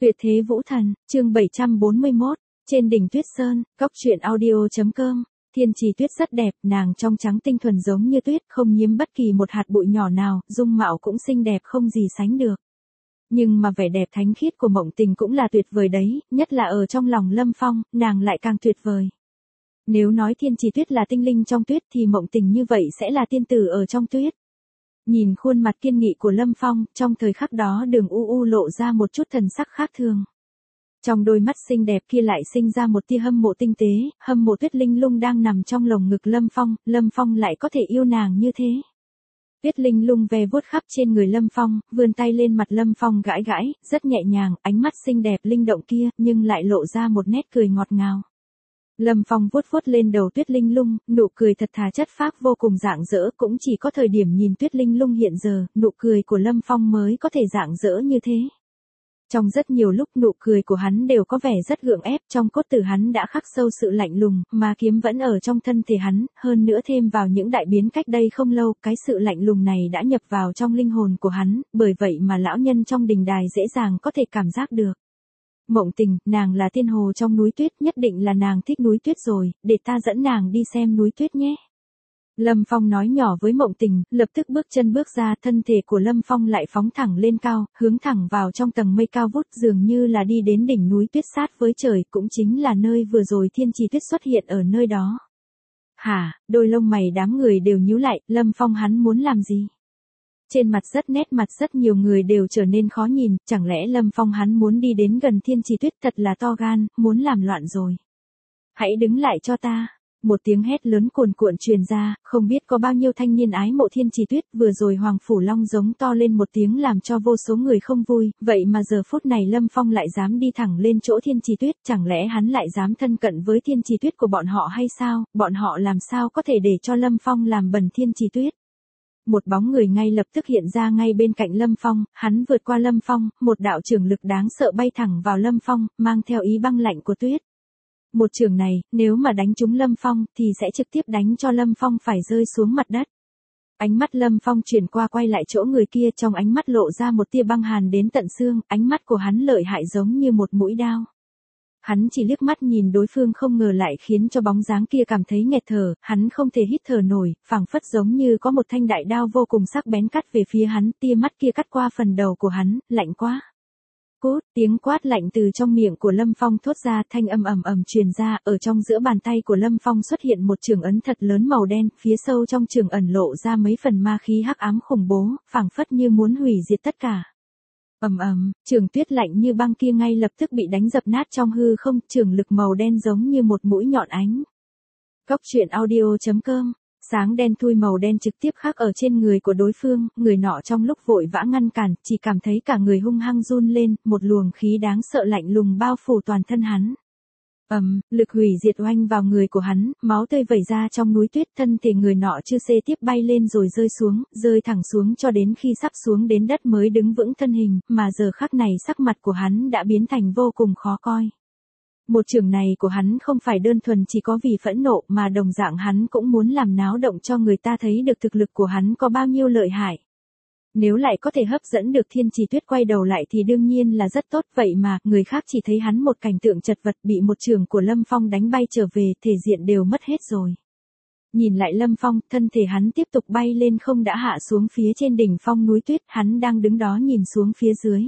Tuyệt thế vũ thần, chương 741, trên đỉnh Tuyết Sơn, Cóc truyện audio.com. Thiên Trì Tuyết rất đẹp, nàng trong trắng tinh thuần giống như tuyết, không nhiễm bất kỳ một hạt bụi nhỏ nào, dung mạo cũng xinh đẹp không gì sánh được. Nhưng mà vẻ đẹp thánh khiết của Mộng Tình cũng là tuyệt vời đấy, nhất là ở trong lòng Lâm Phong, nàng lại càng tuyệt vời. Nếu nói Thiên Trì Tuyết là tinh linh trong tuyết thì Mộng Tình như vậy sẽ là tiên tử ở trong tuyết. Nhìn khuôn mặt kiên nghị của Lâm Phong, trong thời khắc đó Đường U lộ ra một chút thần sắc khác thường. Trong đôi mắt xinh đẹp kia lại sinh ra một tia hâm mộ tinh tế, hâm mộ Tuyết Linh Lung đang nằm trong lồng ngực Lâm Phong lại có thể yêu nàng như thế. Tuyết Linh Lung ve vuốt khắp trên người Lâm Phong, vươn tay lên mặt Lâm Phong gãi gãi, rất nhẹ nhàng, ánh mắt xinh đẹp linh động kia, nhưng lại lộ ra một nét cười ngọt ngào. Lâm Phong vuốt vuốt lên đầu Tuyết Linh Lung, nụ cười thật thà chất phác vô cùng rạng rỡ, cũng chỉ có thời điểm nhìn Tuyết Linh Lung hiện giờ, nụ cười của Lâm Phong mới có thể rạng rỡ như thế. Trong rất nhiều lúc nụ cười của hắn đều có vẻ rất gượng ép, trong cốt tử hắn đã khắc sâu sự lạnh lùng, mà kiếm vẫn ở trong thân thể hắn, hơn nữa thêm vào những đại biến cách đây không lâu, cái sự lạnh lùng này đã nhập vào trong linh hồn của hắn, bởi vậy mà lão nhân trong đình đài dễ dàng có thể cảm giác được. Mộng Tình, nàng là tiên hồ trong núi tuyết, nhất định là nàng thích núi tuyết rồi, để ta dẫn nàng đi xem núi tuyết nhé. Lâm Phong nói nhỏ với Mộng Tình, lập tức bước chân bước ra, thân thể của Lâm Phong lại phóng thẳng lên cao, hướng thẳng vào trong tầng mây cao vút, dường như là đi đến đỉnh núi tuyết sát với trời, cũng chính là nơi vừa rồi Thiên Trì Tuyết xuất hiện ở nơi đó. Hả, đôi lông mày đám người đều nhíu lại, Lâm Phong hắn muốn làm gì? Trên mặt rất nhiều người đều trở nên khó nhìn, chẳng lẽ Lâm Phong hắn muốn đi đến gần Thiên Trì Tuyết, thật là to gan, muốn làm loạn rồi. Hãy đứng lại cho ta. Một tiếng hét lớn cuồn cuộn truyền ra, không biết có bao nhiêu thanh niên ái mộ Thiên Trì Tuyết, vừa rồi Hoàng Phủ Long giống to lên một tiếng làm cho vô số người không vui, vậy mà giờ phút này Lâm Phong lại dám đi thẳng lên chỗ Thiên Trì Tuyết, chẳng lẽ hắn lại dám thân cận với Thiên Trì Tuyết của bọn họ hay sao, bọn họ làm sao có thể để cho Lâm Phong làm bẩn Thiên Trì Tuyết. Một bóng người ngay lập tức hiện ra ngay bên cạnh Lâm Phong, hắn vượt qua Lâm Phong, một đạo chưởng lực đáng sợ bay thẳng vào Lâm Phong, mang theo ý băng lạnh của tuyết. Một chưởng này, nếu mà đánh trúng Lâm Phong, thì sẽ trực tiếp đánh cho Lâm Phong phải rơi xuống mặt đất. Ánh mắt Lâm Phong chuyển qua quay lại chỗ người kia, trong ánh mắt lộ ra một tia băng hàn đến tận xương, ánh mắt của hắn lợi hại giống như một mũi đao. Hắn chỉ liếc mắt nhìn đối phương không ngờ lại khiến cho bóng dáng kia cảm thấy nghẹt thở, hắn không thể hít thở nổi, phảng phất giống như có một thanh đại đao vô cùng sắc bén cắt về phía hắn, tia mắt kia cắt qua phần đầu của hắn, lạnh quá. Cút, tiếng quát lạnh từ trong miệng của Lâm Phong thốt ra, thanh âm ầm truyền ra, ở trong giữa bàn tay của Lâm Phong xuất hiện một chưởng ấn thật lớn màu đen, phía sâu trong chưởng ẩn lộ ra mấy phần ma khí hắc ám khủng bố, phảng phất như muốn hủy diệt tất cả. Chưởng tuyết lạnh như băng kia ngay lập tức bị đánh dập nát trong hư không, chưởng lực màu đen giống như một mũi nhọn ánh. Cóc truyện audio.com. Sáng đen thui màu đen trực tiếp khắc ở trên người của đối phương, người nọ trong lúc vội vã ngăn cản, chỉ cảm thấy cả người hung hăng run lên, một luồng khí đáng sợ lạnh lùng bao phủ toàn thân hắn. Lực hủy diệt oanh vào người của hắn, máu tươi vẩy ra trong núi tuyết, thân thể người nọ chưa xê tiếp bay lên rồi rơi thẳng xuống cho đến khi sắp xuống đến đất mới đứng vững thân hình, mà giờ khắc này sắc mặt của hắn đã biến thành vô cùng khó coi. Một chưởng này của hắn không phải đơn thuần chỉ có vì phẫn nộ mà đồng dạng hắn cũng muốn làm náo động cho người ta thấy được thực lực của hắn có bao nhiêu lợi hại. Nếu lại có thể hấp dẫn được Thiên Trì Tuyết quay đầu lại thì đương nhiên là rất tốt, vậy mà người khác chỉ thấy hắn một cảnh tượng chật vật bị một chưởng của Lâm Phong đánh bay trở về, thể diện đều mất hết rồi. Nhìn lại Lâm Phong, thân thể hắn tiếp tục bay lên không đã hạ xuống phía trên đỉnh phong núi tuyết, hắn đang đứng đó nhìn xuống phía dưới.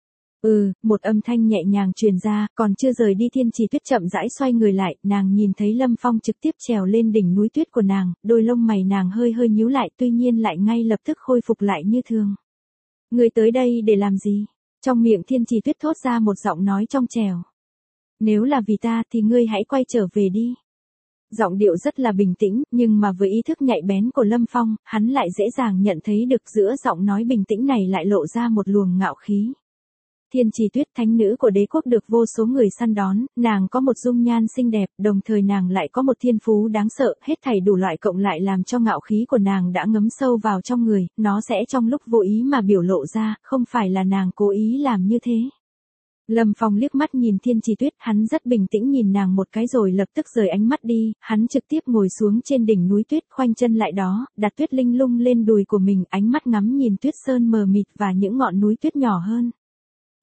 Một âm thanh nhẹ nhàng truyền ra, còn chưa rời đi Thiên Trì Tuyết chậm rãi xoay người lại, nàng nhìn thấy Lâm Phong trực tiếp trèo lên đỉnh núi tuyết của nàng, đôi lông mày nàng hơi nhíu lại, tuy nhiên lại ngay lập tức khôi phục lại như thường. Ngươi tới đây để làm gì? Trong miệng Thiên Trì Tuyết thốt ra một giọng nói trong trẻo. Nếu là vì ta thì ngươi hãy quay trở về đi. Giọng điệu rất là bình tĩnh, nhưng mà với ý thức nhạy bén của Lâm Phong, hắn lại dễ dàng nhận thấy được giữa giọng nói bình tĩnh này lại lộ ra một luồng ngạo khí. Thiên Trì Tuyết, thánh nữ của đế quốc được vô số người săn đón, nàng có một dung nhan xinh đẹp, đồng thời nàng lại có một thiên phú đáng sợ, hết thảy đủ loại cộng lại làm cho ngạo khí của nàng đã ngấm sâu vào trong người, nó sẽ trong lúc vô ý mà biểu lộ ra, không phải là nàng cố ý làm như thế. Lâm Phong liếc mắt nhìn Thiên Trì Tuyết, hắn rất bình tĩnh nhìn nàng một cái rồi lập tức rời ánh mắt đi, hắn trực tiếp ngồi xuống trên đỉnh núi tuyết, khoanh chân lại đó, đặt Tuyết Linh Lung lên đùi của mình, ánh mắt ngắm nhìn tuyết sơn mờ mịt và những ngọn núi tuyết nhỏ hơn.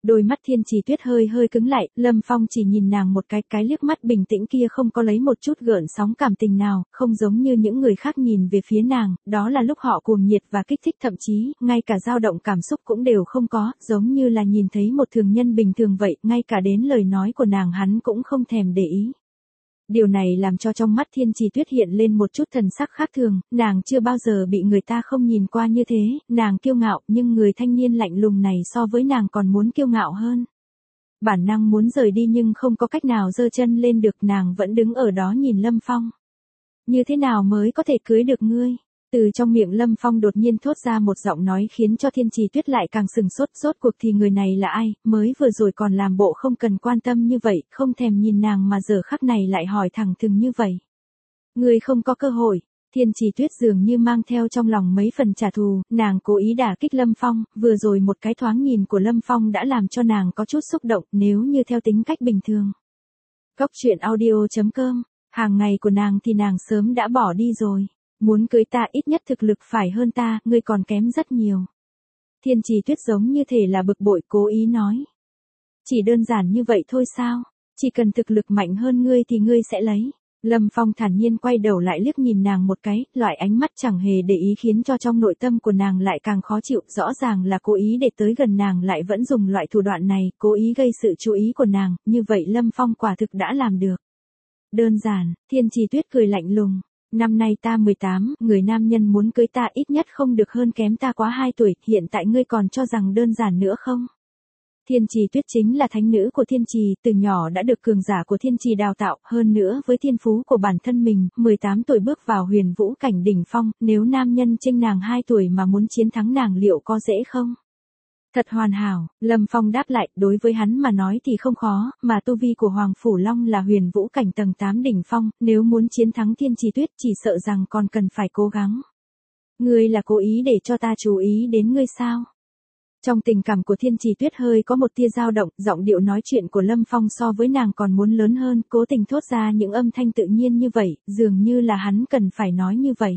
Đôi mắt Thiên Trì Tuyết hơi hơi cứng lại, Lâm Phong chỉ nhìn nàng một cái liếc mắt bình tĩnh kia không có lấy một chút gợn sóng cảm tình nào, không giống như những người khác nhìn về phía nàng, đó là lúc họ cuồng nhiệt và kích thích thậm chí, ngay cả dao động cảm xúc cũng đều không có, giống như là nhìn thấy một thường nhân bình thường vậy, ngay cả đến lời nói của nàng hắn cũng không thèm để ý. Điều này làm cho trong mắt Thiên Trì Tuyết hiện lên một chút thần sắc khác thường, nàng chưa bao giờ bị người ta không nhìn qua như thế, nàng kiêu ngạo nhưng người thanh niên lạnh lùng này so với nàng còn muốn kiêu ngạo hơn. Bản năng muốn rời đi nhưng không có cách nào giơ chân lên được, nàng vẫn đứng ở đó nhìn Lâm Phong. Như thế nào mới có thể cưới được ngươi? Từ trong miệng Lâm Phong đột nhiên thốt ra một giọng nói khiến cho Thiên Trì Tuyết lại càng sừng sốt, rốt cuộc thì người này là ai, mới vừa rồi còn làm bộ không cần quan tâm như vậy, không thèm nhìn nàng mà giờ khắc này lại hỏi thẳng thừng như vậy. Ngươi không có cơ hội. Thiên Trì Tuyết dường như mang theo trong lòng mấy phần trả thù, nàng cố ý đả kích Lâm Phong, vừa rồi một cái thoáng nhìn của Lâm Phong đã làm cho nàng có chút xúc động, nếu như theo tính cách bình thường. Cốc truyện audio.com, hàng ngày của nàng thì nàng sớm đã bỏ đi rồi. Muốn cưới ta ít nhất thực lực phải hơn ta, ngươi còn kém rất nhiều. Thiên Trì Tuyết giống như thể là bực bội cố ý nói. Chỉ đơn giản như vậy thôi sao? Chỉ cần thực lực mạnh hơn ngươi thì ngươi sẽ lấy. Lâm Phong thản nhiên quay đầu lại liếc nhìn nàng một cái, loại ánh mắt chẳng hề để ý khiến cho trong nội tâm của nàng lại càng khó chịu, rõ ràng là cố ý để tới gần nàng lại vẫn dùng loại thủ đoạn này, cố ý gây sự chú ý của nàng, như vậy Lâm Phong quả thực đã làm được. Đơn giản, Thiên Trì Tuyết cười lạnh lùng. Năm nay ta 18, người nam nhân muốn cưới ta ít nhất không được hơn kém ta quá 2 tuổi, hiện tại ngươi còn cho rằng đơn giản nữa không? Thiên Trì Tuyết chính là thánh nữ của Thiên Trì, từ nhỏ đã được cường giả của Thiên Trì đào tạo, hơn nữa với thiên phú của bản thân mình, 18 tuổi bước vào huyền vũ cảnh đỉnh phong, nếu nam nhân chênh nàng 2 tuổi mà muốn chiến thắng nàng liệu có dễ không? Thật hoàn hảo, Lâm Phong đáp lại, đối với hắn mà nói thì không khó, mà tu vi của Hoàng Phủ Long là huyền vũ cảnh tầng 8 đỉnh phong, nếu muốn chiến thắng Thiên Trì Tuyết chỉ sợ rằng còn cần phải cố gắng. Ngươi là cố ý để cho ta chú ý đến ngươi sao? Trong tình cảm của Thiên Trì Tuyết hơi có một tia dao động, giọng điệu nói chuyện của Lâm Phong so với nàng còn muốn lớn hơn, cố tình thốt ra những âm thanh tự nhiên như vậy, dường như là hắn cần phải nói như vậy.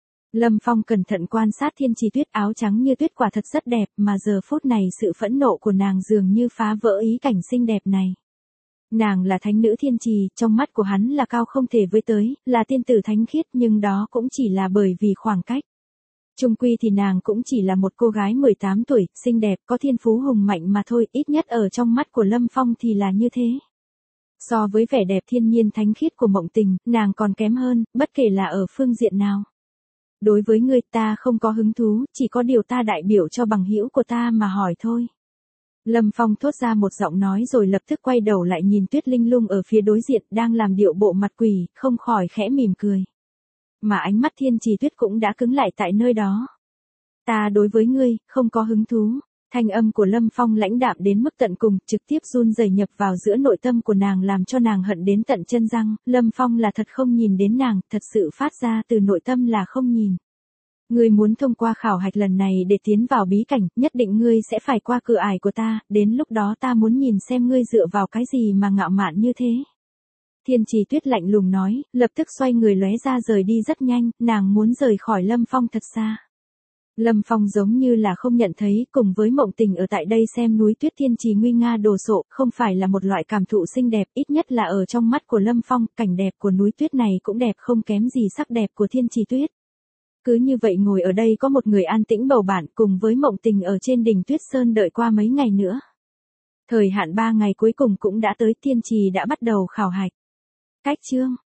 Lâm Phong cẩn thận quan sát Thiên Trì Tuyết, áo trắng như tuyết quả thật rất đẹp, mà giờ phút này sự phẫn nộ của nàng dường như phá vỡ ý cảnh xinh đẹp này. Nàng là thánh nữ Thiên Trì, trong mắt của hắn là cao không thể với tới, là tiên tử thánh khiết, nhưng đó cũng chỉ là bởi vì khoảng cách. Chung quy thì nàng cũng chỉ là một cô gái 18 tuổi, xinh đẹp, có thiên phú hùng mạnh mà thôi, ít nhất ở trong mắt của Lâm Phong thì là như thế. So với vẻ đẹp thiên nhiên thánh khiết của Mộng Tình, nàng còn kém hơn, bất kể là ở phương diện nào. Đối với ngươi ta không có hứng thú, chỉ có điều ta đại biểu cho bằng hữu của ta mà hỏi thôi. Lâm Phong thốt ra một giọng nói rồi lập tức quay đầu lại nhìn Tuyết Linh Lung ở phía đối diện đang làm điệu bộ mặt quỷ, không khỏi khẽ mỉm cười. Mà ánh mắt Thiên Trì Tuyết cũng đã cứng lại tại nơi đó. Ta đối với ngươi, không có hứng thú. Thanh âm của Lâm Phong lãnh đạm đến mức tận cùng, trực tiếp run rẩy nhập vào giữa nội tâm của nàng làm cho nàng hận đến tận chân răng. Lâm Phong là thật không nhìn đến nàng, thật sự phát ra từ nội tâm là không nhìn. Ngươi muốn thông qua khảo hạch lần này để tiến vào bí cảnh, nhất định ngươi sẽ phải qua cửa ải của ta, đến lúc đó ta muốn nhìn xem ngươi dựa vào cái gì mà ngạo mạn như thế. Thiên Trì Tuyết lạnh lùng nói, lập tức xoay người lóe ra rời đi rất nhanh, nàng muốn rời khỏi Lâm Phong thật xa. Lâm Phong giống như là không nhận thấy, cùng với Mộng Tình ở tại đây xem núi tuyết Thiên Trì nguy nga đồ sộ, không phải là một loại cảm thụ xinh đẹp, ít nhất là ở trong mắt của Lâm Phong, cảnh đẹp của núi tuyết này cũng đẹp không kém gì sắc đẹp của Thiên Trì Tuyết. Cứ như vậy ngồi ở đây có một người an tĩnh bầu bạn cùng với Mộng Tình ở trên đỉnh Tuyết Sơn đợi qua mấy ngày nữa. Thời hạn 3 ngày cuối cùng cũng đã tới, Thiên Trì đã bắt đầu khảo hạch. Cách chương